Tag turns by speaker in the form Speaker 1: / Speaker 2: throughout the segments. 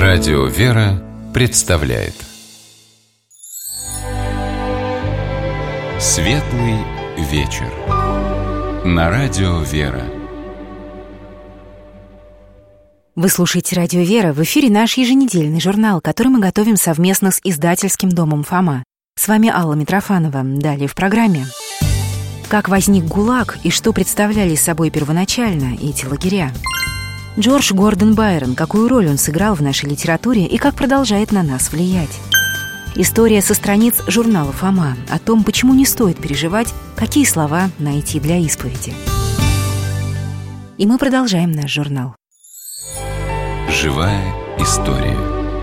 Speaker 1: Радио «Вера» представляет Светлый вечер на Радио «Вера».
Speaker 2: Вы слушаете «Радио «Вера», в эфире наш еженедельный журнал, который мы готовим совместно с издательским домом «Фома». С вами Алла Митрофанова. Далее в программе. Как возник ГУЛАГ и что представляли собой первоначально эти лагеря? Джордж Гордон Байрон, какую роль он сыграл в нашей литературе и как продолжает на нас влиять? История со страниц журнала «Фома» о том, почему не стоит переживать, какие слова найти для исповеди. И мы продолжаем наш журнал.
Speaker 1: Живая история.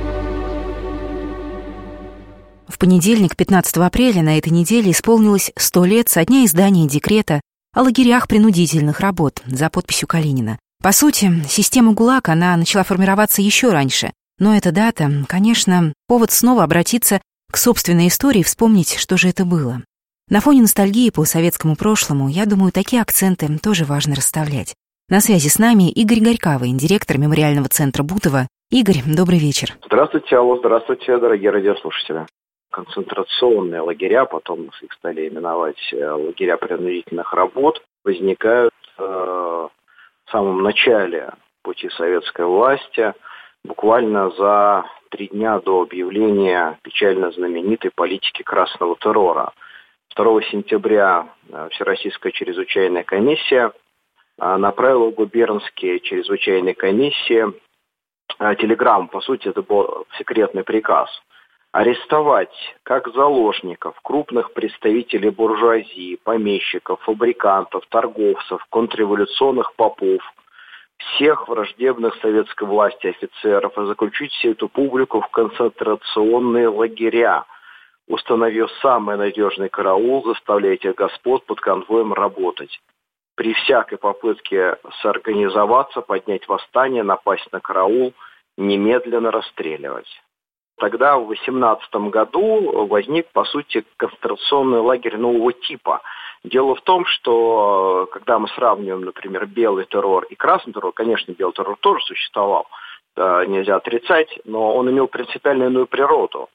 Speaker 2: В понедельник, 15 апреля, на этой неделе исполнилось 100 лет со дня издания декрета о лагерях принудительных работ за подписью Калинина. По сути, система ГУЛАГ, она начала формироваться еще раньше, но эта дата, конечно, повод снова обратиться к собственной истории и вспомнить, что же это было. На фоне ностальгии по советскому прошлому, я думаю, такие акценты тоже важно расставлять. На связи с нами Игорь Горькавый, директор мемориального центра Бутово. Игорь, добрый вечер.
Speaker 3: Здравствуйте, Алло, здравствуйте, дорогие радиослушатели. Концентрационные лагеря, потом их стали именовать лагеря принудительных работ, возникают в самом начале пути советской власти, буквально за 3 дня до объявления печально знаменитой политики красного террора. 2 сентября Всероссийская чрезвычайная комиссия направила в губернские чрезвычайные комиссии телеграмму, по сути, это был секретный приказ, арестовать как заложников крупных представителей буржуазии, помещиков, фабрикантов, торговцев, контрреволюционных попов, всех враждебных советской власти офицеров и заключить всю эту публику в концентрационные лагеря, установив самый надежный караул, заставляя этих господ под конвоем работать. При всякой попытке соорганизоваться, поднять восстание, напасть на караул, немедленно расстреливать. Тогда, в 18 году, возник, по сути, концентрационный лагерь нового типа. Дело в том, что, когда мы сравниваем, например, белый террор и красный террор, конечно, белый террор тоже существовал, нельзя отрицать, но он имел принципиально иную природу.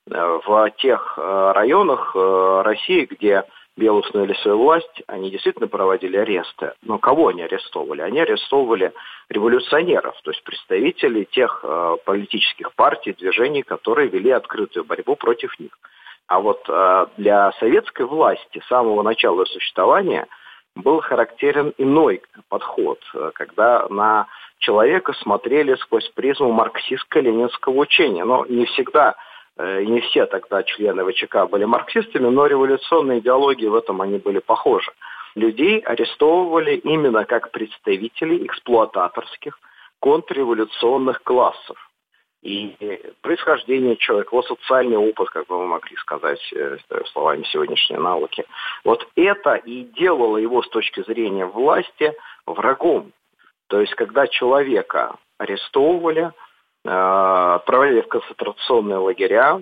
Speaker 3: В тех районах России, где белые установили свою власть, они действительно проводили аресты. Но кого они арестовывали? Они арестовывали революционеров, то есть представителей тех политических партий, движений, которые вели открытую борьбу против них. А вот для советской власти с самого начала существования был характерен иной подход, когда на человека смотрели сквозь призму марксистско-ленинского учения. Но не всегда и не все тогда члены ВЧК были марксистами, но революционные идеологии в этом они были похожи. Людей арестовывали именно как представителей эксплуататорских контрреволюционных классов. И происхождение человека, его социальный опыт, как бы мы могли сказать словами сегодняшней науки, вот это и делало его с точки зрения власти врагом. То есть, когда человека арестовывали, отправляли в концентрационные лагеря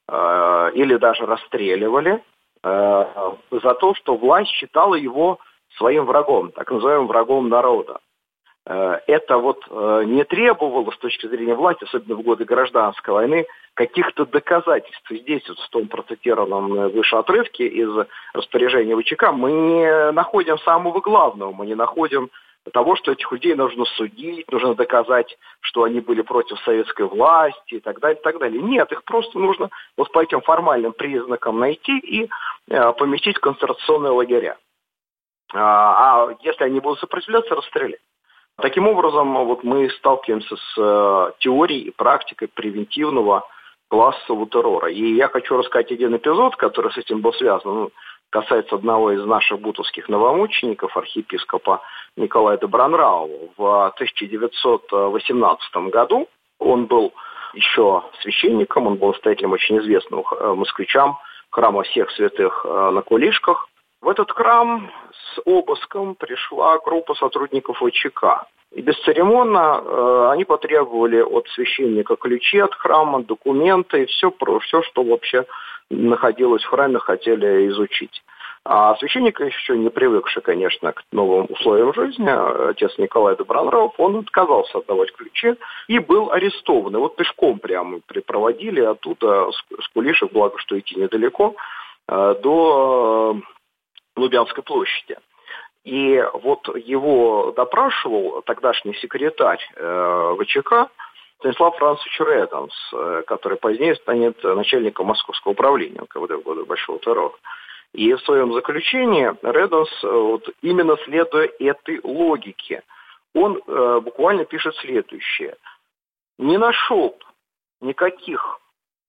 Speaker 3: или даже расстреливали за то, что власть считала его своим врагом, так называемым врагом народа. Это вот не требовало с точки зрения власти, особенно в годы гражданской войны, каких-то доказательств. И здесь вот в том процитированном выше отрывке из распоряжения ВЧК мы не находим самого главного, мы не находим того, что этих людей нужно судить, нужно доказать, что они были против советской власти и так далее, и так далее. Нет, их просто нужно вот по этим формальным признакам найти и поместить в концентрационные лагеря. А если они будут сопротивляться, расстрелять. Таким образом, вот мы сталкиваемся с теорией и практикой превентивного классового террора. И я хочу рассказать один эпизод, который с этим был связан. Касается одного из наших бутовских новомучеников, архиепископа Николая Добронравова. В 1918 году он был еще священником, он был настоятелем очень известного москвичам храма всех святых на Кулишках. В этот храм с обыском пришла группа сотрудников ВЧК. И бесцеремонно они потребовали от священника ключи от храма, документы и все, что вообще находилось в храме, хотели изучить. А священник, еще не привыкший, конечно, к новым условиям жизни, отец Николай Добронравов, он отказался отдавать ключи и был арестован. И вот пешком прямо припроводили оттуда с Кулишек, благо, что идти недалеко, до Лубянской площади. И вот его допрашивал тогдашний секретарь ВЧК Станислав Францович Реденс, который позднее станет начальником Московского управления НКВД в годы Большого террора. И в своем заключении Реденс, вот, именно следуя этой логике, он буквально пишет следующее. Не нашел никаких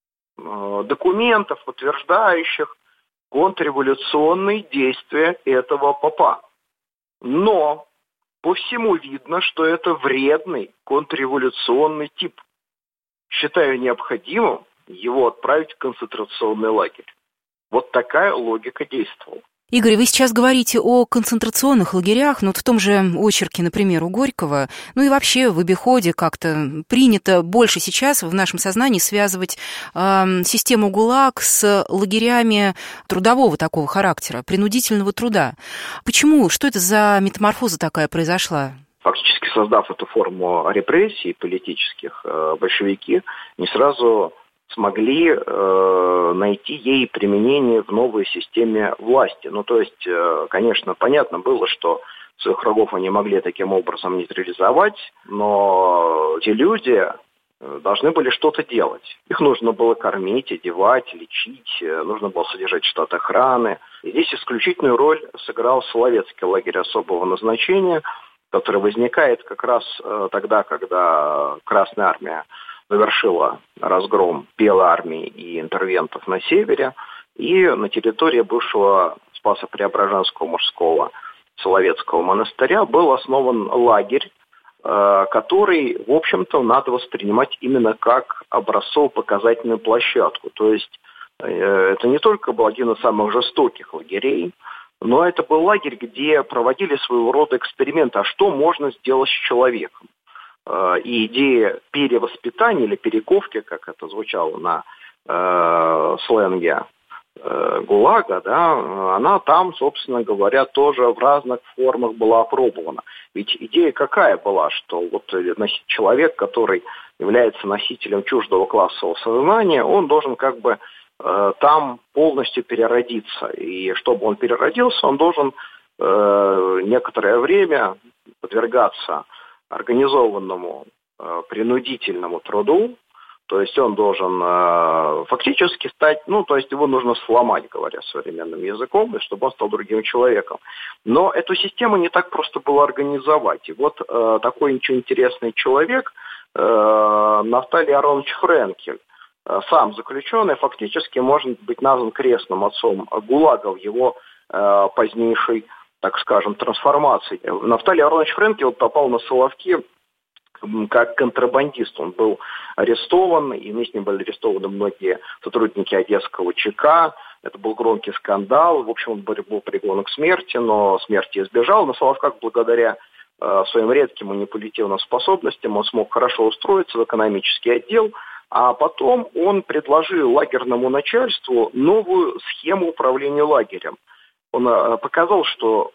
Speaker 3: документов, подтверждающих контрреволюционные действия этого попа. Но по всему видно, что это вредный контрреволюционный тип. Считаю необходимым его отправить в концентрационный лагерь. Вот такая логика действовала.
Speaker 2: Игорь, вы сейчас говорите о концентрационных лагерях, но вот в том же очерке, например, у Горького, ну и вообще в обиходе как-то принято больше сейчас в нашем сознании связывать систему ГУЛАГ с лагерями трудового такого характера, принудительного труда. Почему? Что это за метаморфоза такая произошла?
Speaker 3: Фактически создав эту форму репрессий политических, большевики не сразу смогли найти ей применение в новой системе власти. Ну, то есть, конечно, понятно было, что своих врагов они могли таким образом нейтрализовать, но те люди должны были что-то делать. Их нужно было кормить, одевать, лечить, нужно было содержать штат охраны. И здесь исключительную роль сыграл Соловецкий лагерь особого назначения, который возникает как раз тогда, когда Красная Армия завершила разгром Белой армии и интервентов на севере, и на территории бывшего Спасо-Преображенского мужского Соловецкого монастыря был основан лагерь, который, в общем-то, надо воспринимать именно как образцово-показательную площадку. То есть это не только был один из самых жестоких лагерей, но это был лагерь, где проводили своего рода эксперименты, а что можно сделать с человеком. И идея перевоспитания или перековки, как это звучало на сленге ГУЛАГа, да, она там, собственно говоря, тоже в разных формах была опробована. Ведь идея какая была, что вот человек, который является носителем чуждого классового сознания, он должен как бы там полностью переродиться. И чтобы он переродился, он должен некоторое время подвергаться организованному принудительному труду, то есть он должен фактически стать, ну, то есть его нужно сломать, говоря современным языком, чтобы он стал другим человеком. Но эту систему не так просто было организовать. И вот такой очень интересный человек, Нафталий Аронович Френкель, сам заключенный, фактически может быть назван крестным отцом ГУЛАГа в его позднейшей, так скажем, трансформации. Нафталий Аронович Френкель попал на Соловки как контрабандист. Он был арестован, и вместе с ним были арестованы многие сотрудники Одесского ЧК. Это был громкий скандал. В общем, он был приговорен к смерти, но смерти избежал. На Соловках, благодаря своим редким манипулятивным способностям, он смог хорошо устроиться в экономический отдел. А потом он предложил лагерному начальству новую схему управления лагерем. Он показал, что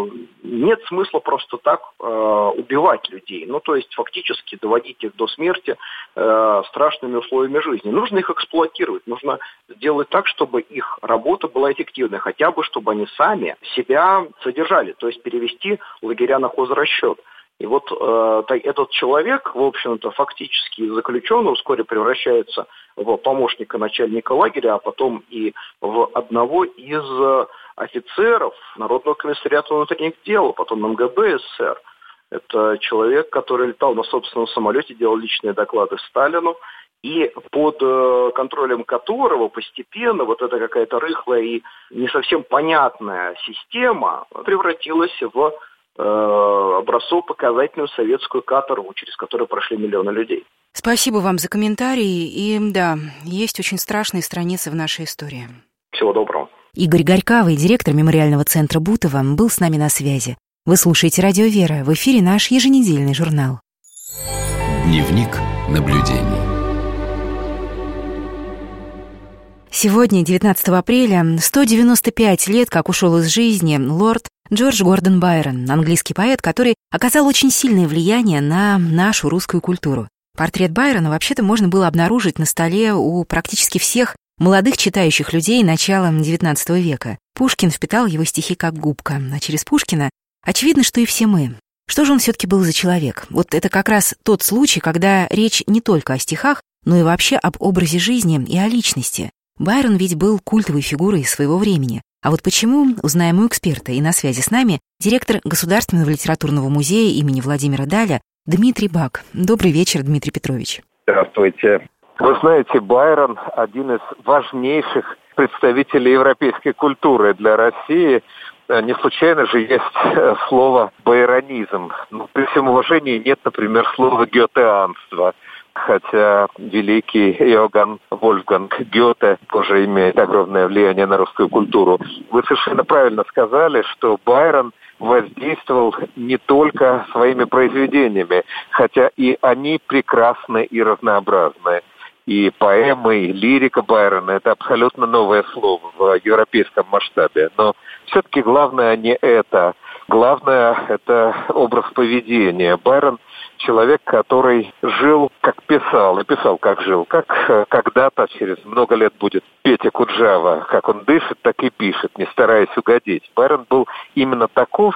Speaker 3: нет смысла просто так убивать людей. Ну, то есть фактически доводить их до смерти страшными условиями жизни. Нужно их эксплуатировать, нужно сделать так, чтобы их работа была эффективной, хотя бы чтобы они сами себя содержали, то есть перевести лагеря на хозрасчет. И вот этот человек, в общем-то, фактически заключенный, вскоре превращается в помощника начальника лагеря, а потом и в одного из офицеров Народного комиссариата внутренних дел, потом МГБ СССР. Это человек, который летал на собственном самолете, делал личные доклады Сталину, и под контролем которого постепенно вот эта какая-то рыхлая и не совсем понятная система превратилась в образцово-показательную советскую каторгу, через которую прошли миллионы людей.
Speaker 2: Спасибо вам за комментарии. И да, есть очень страшные страницы в нашей истории.
Speaker 3: Всего доброго.
Speaker 2: Игорь Горькавый, директор мемориального центра Бутово, был с нами на связи. Вы слушаете «Радио Вера». В эфире наш еженедельный журнал.
Speaker 1: Дневник наблюдений.
Speaker 2: Сегодня, 19 апреля, 195 лет, как ушел из жизни лорд Джордж Гордон Байрон, английский поэт, который оказал очень сильное влияние на нашу русскую культуру. Портрет Байрона вообще-то можно было обнаружить на столе у практически всех молодых читающих людей начала XIX века. Пушкин впитал его стихи как губка, а через Пушкина очевидно, что и все мы. Что же он все-таки был за человек? Вот это как раз тот случай, когда речь не только о стихах, но и вообще об образе жизни и о личности. Байрон ведь был культовой фигурой своего времени. А вот почему, узнаем у эксперта, и на связи с нами директор Государственного литературного музея имени Владимира Даля Дмитрий Бак. Добрый вечер, Дмитрий Петрович.
Speaker 4: Здравствуйте. Вы знаете, Байрон – один из важнейших представителей европейской культуры для России. Не случайно же есть слово «байронизм». Но при всем уважении нет, например, слова «гётеанство». Хотя великий Иоганн Вольфганг Гёте тоже имеет огромное влияние на русскую культуру. Вы совершенно правильно сказали, что Байрон воздействовал не только своими произведениями, хотя и они прекрасны и разнообразны. И поэмы, и лирика Байрона – это абсолютно новое слово в европейском масштабе. Но все-таки главное не это. Главное – это образ поведения. Байрон – человек, который жил, как писал, и писал, как жил. Как когда-то, через много лет будет Петя Куджава. Как он дышит, так и пишет, не стараясь угодить. Байрон был именно таков,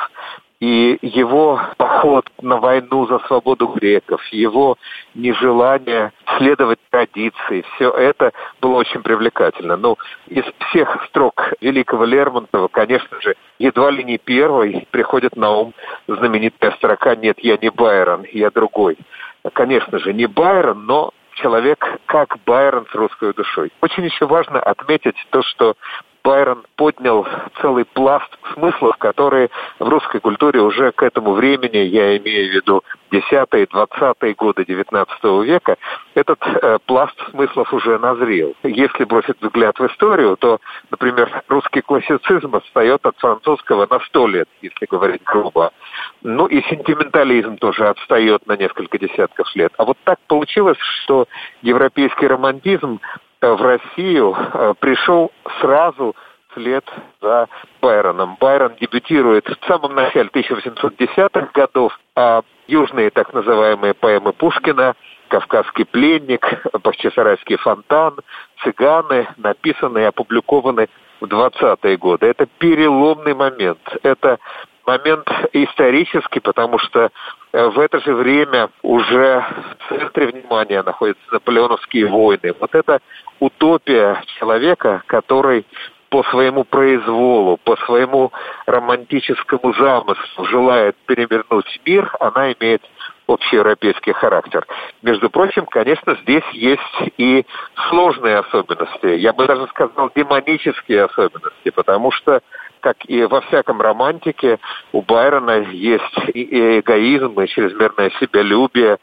Speaker 4: и его поход на войну за свободу греков, его нежелание следовать традиции, все это было очень привлекательно. Но из всех строк великого Лермонтова, конечно же, едва ли не первой приходит на ум знаменитая строка «Нет, я не Байрон, я другой». Конечно же, не Байрон, но человек как Байрон с русской душой. Очень еще важно отметить то, что Байрон поднял целый пласт смыслов, которые в русской культуре уже к этому времени, я имею в виду 10-е, 20-е годы XIX века, этот пласт смыслов уже назрел. Если бросить взгляд в историю, то, например, русский классицизм отстает от французского на 100 лет, если говорить грубо. Ну и сентиментализм тоже отстает на несколько десятков лет. А вот так получилось, что европейский романтизм в Россию пришел сразу вслед за Байроном. Байрон дебютирует в самом начале 1810-х годов, а южные так называемые поэмы Пушкина «Кавказский пленник», «Бахчисарайский фонтан», «Цыганы» написаны и опубликованы в 20-е годы. Это переломный момент. Это момент исторический, потому что в это же время уже в центре внимания находятся наполеоновские войны. Вот это утопия человека, который по своему произволу, по своему романтическому замыслу желает перевернуть мир, она имеет общеевропейский характер. Между прочим, конечно, здесь есть и сложные особенности. Я бы даже сказал, демонические особенности, потому что, как и во всяком романтике, у Байрона есть и эгоизм, и чрезмерное себялюбие,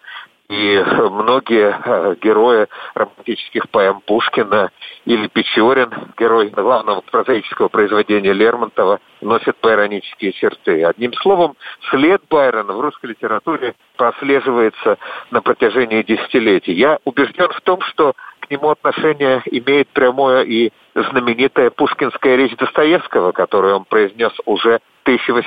Speaker 4: и многие герои романтических поэм Пушкина или Печорин, герой главного прозаического произведения Лермонтова, носит байронические черты. Одним словом, след Байрона в русской литературе прослеживается на протяжении десятилетий. Я убежден в том, что к нему отношение имеет прямое и знаменитая пушкинская речь Достоевского, которую он произнес уже в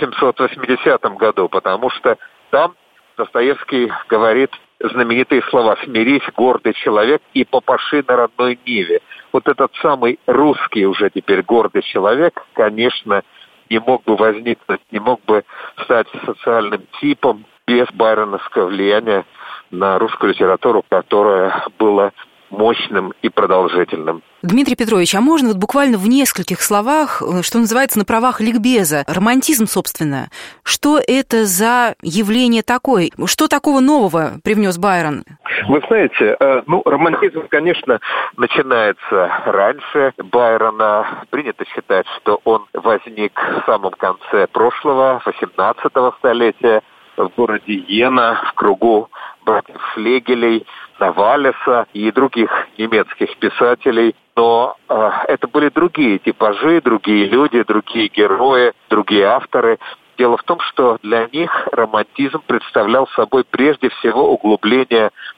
Speaker 4: 1880 году, потому что там Достоевский говорит знаменитые слова «Смирись, гордый человек, и попаши на родной ниве». Вот этот самый русский уже теперь гордый человек, конечно, не мог бы возникнуть, не мог бы стать социальным типом без байроновского влияния на русскую литературу, которое было мощным и продолжительным.
Speaker 2: Дмитрий Петрович, а можно вот буквально в нескольких словах, что называется, на правах ликбеза, романтизм, собственно, что это за явление такое? Что такого нового привнес Байрон?
Speaker 4: Вы знаете, романтизм, конечно, начинается раньше Байрона. Принято считать, что он возник в самом конце прошлого, 18-го столетия, в городе Йена, в кругу братьев Шлегелей, Навалиса и других немецких писателей. Но это были другие типажи, другие люди, другие герои, другие авторы. Дело в том, что для них романтизм представлял собой прежде всего углубление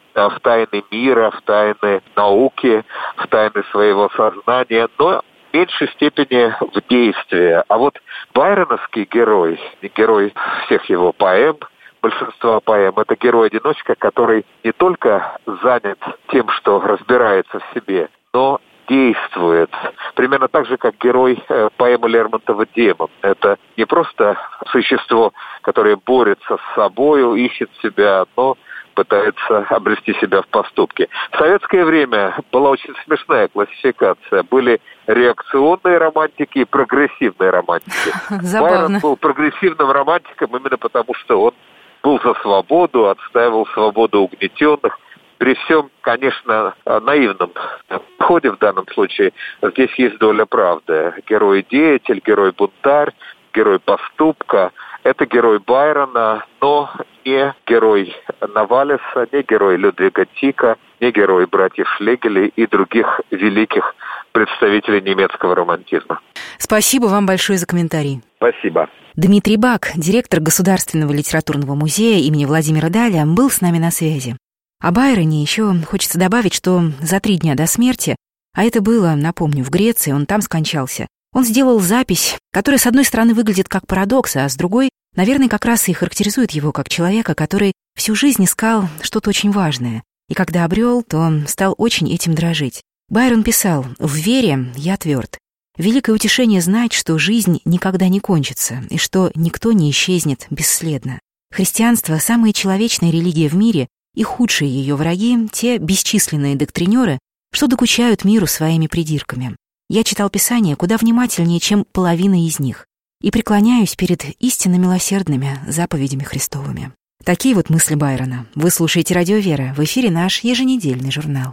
Speaker 4: в тайны мира, в тайны науки, в тайны своего сознания, но в меньшей степени в действии. А вот байроновский герой, герой всех его поэм, большинства поэм, это герой-одиночка, который не только занят тем, что разбирается в себе, но действует. Примерно так же, как герой поэмы Лермонтова «Демон». Это не просто существо, которое борется с собою, ищет себя, но пытается обрести себя в поступке. В советское время была очень смешная классификация. Были реакционные романтики и прогрессивные романтики. Байрон был прогрессивным романтиком именно потому, что он был за свободу, отстаивал свободу угнетенных. При всем, конечно, наивном подходе в данном случае здесь есть доля правды. Герой-деятель, герой-бунтарь, герой поступка – это герой Байрона, но не герой Новалеса, не герой Людвига Тика, не герой братьев Шлегелей и других великих представителей немецкого романтизма.
Speaker 2: Спасибо вам большое за комментарий.
Speaker 4: Спасибо.
Speaker 2: Дмитрий Бак, директор Государственного литературного музея имени Владимира Даля, был с нами на связи. О Байроне еще хочется добавить, что за 3 дня до смерти, а это было, напомню, в Греции, он там скончался, он сделал запись, которая, с одной стороны, выглядит как парадокс, а с другой, наверное, как раз и характеризует его как человека, который всю жизнь искал что-то очень важное, и когда обрел, то он стал очень этим дрожить. Байрон писал: «В вере я тверд. Великое утешение знать, что жизнь никогда не кончится, и что никто не исчезнет бесследно. Христианство — самая человечная религия в мире, и худшие ее враги — те бесчисленные доктринеры, что докучают миру своими придирками. Я читал Писание куда внимательнее, чем половина из них, и преклоняюсь перед истинно милосердными заповедями Христовыми». Такие вот мысли Байрона. Вы слушаете «Радио Вера». В эфире наш еженедельный журнал.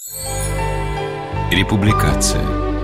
Speaker 1: Републикация.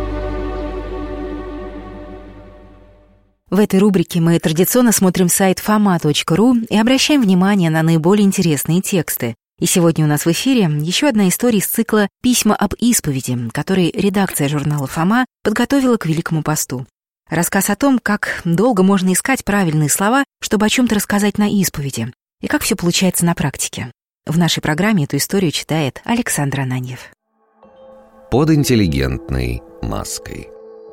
Speaker 2: В этой рубрике мы традиционно смотрим сайт fama.ru и обращаем внимание на наиболее интересные тексты. И сегодня у нас в эфире еще одна история из цикла «Письма об исповеди», который редакция журнала «Фома» подготовила к Великому посту. Рассказ о том, как долго можно искать правильные слова, чтобы о чем-то рассказать на исповеди, и как все получается на практике. В нашей программе эту историю читает Александр Ананьев.
Speaker 5: Под интеллигентной маской.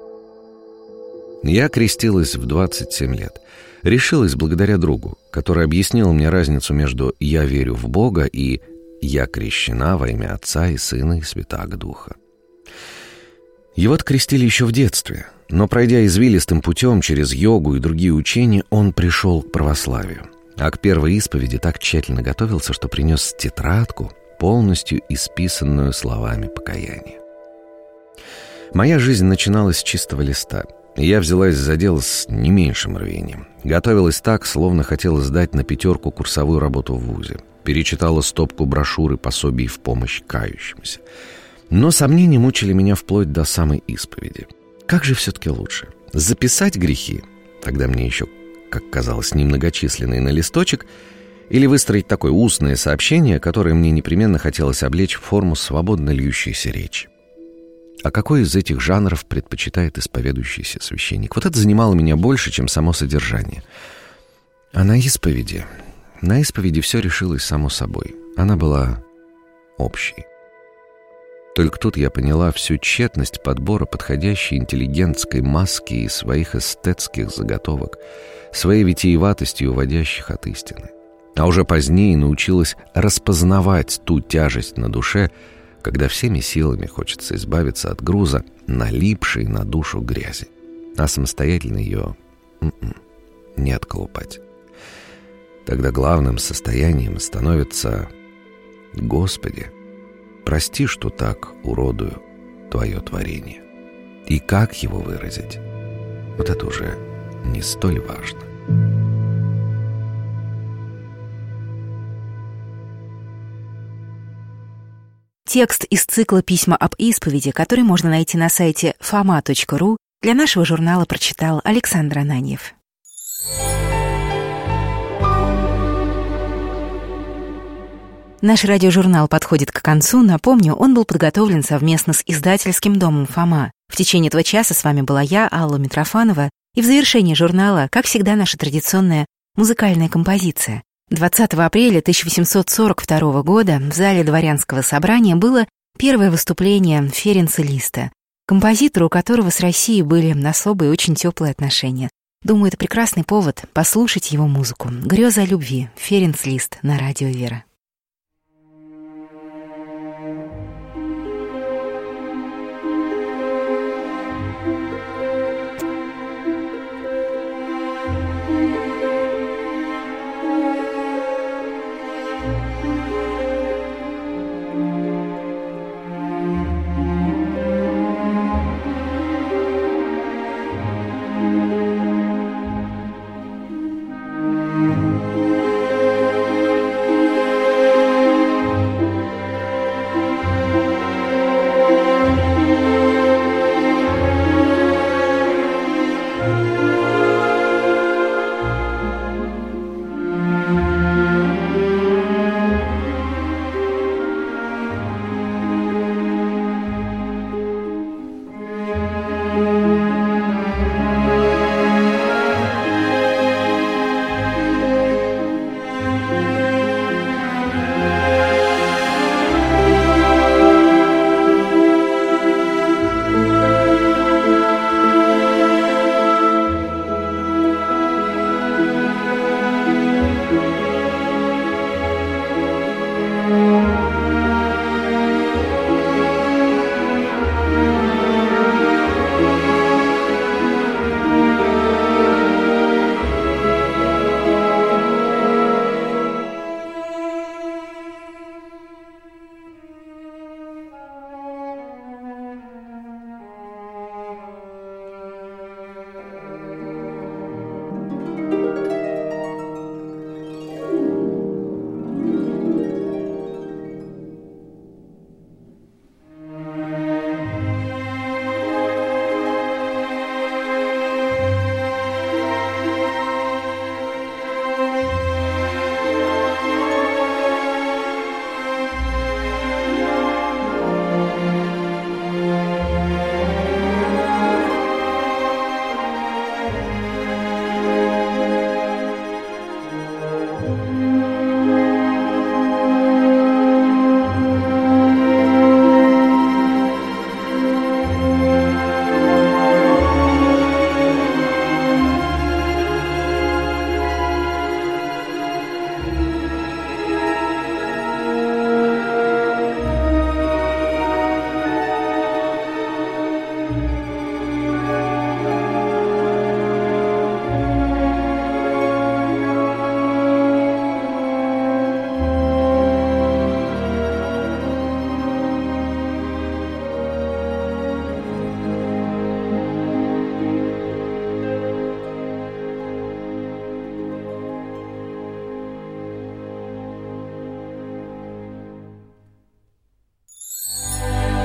Speaker 5: Я крестилась в 27 лет. Решилась благодаря другу, который объяснил мне разницу между «я верю в Бога» и «я крещена во имя Отца и Сына и Святаго Духа». Его-то крестили еще в детстве, но, пройдя извилистым путем через йогу и другие учения, он пришел к православию. А к первой исповеди так тщательно готовился, что принес тетрадку, полностью исписанную словами покаяния. Моя жизнь начиналась с чистого листа. Я взялась за дело с не меньшим рвением. Готовилась так, словно хотела сдать на 5 курсовую работу в вузе. Перечитала стопку брошюр и пособий в помощь кающимся. Но сомнения мучили меня вплоть до самой исповеди. Как же все-таки лучше? Записать грехи, тогда мне еще, как казалось, немногочисленные, на листочек, или выстроить такое устное сообщение, которое мне непременно хотелось облечь в форму свободно льющейся речи? А какой из этих жанров предпочитает исповедующийся священник? Вот это занимало меня больше, чем само содержание. А на исповеди все решилось само собой. Она была общей. Только тут я поняла всю тщетность подбора подходящей интеллигентской маски и своих эстетских заготовок, своей витиеватостью уводящих от истины. А уже позднее научилась распознавать ту тяжесть на душе, когда всеми силами хочется избавиться от груза, налипшей на душу грязи, а самостоятельно ее не отколупать. Тогда главным состоянием становится: «Господи, прости, что так уродую Твое творение». И как его выразить, вот это уже не столь важно.
Speaker 2: Текст из цикла «Письма об исповеди», который можно найти на сайте fama.ru, для нашего журнала прочитал Александр Ананьев. Наш радиожурнал подходит к концу. Напомню, он был подготовлен совместно с издательским домом «Фома». В течение этого часа с вами была я, Алла Митрофанова, и в завершении журнала, как всегда, наша традиционная музыкальная композиция. 20 апреля 1842 года в зале дворянского собрания было первое выступление Ференца Листа, композитора, у которого с Россией были особые и очень теплые отношения. Думаю, это прекрасный повод послушать его музыку. «Греза о любви», Ференц Лист на радио «Вера».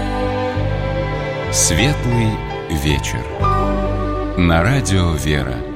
Speaker 1: Светлый вечер. На радио «Вера».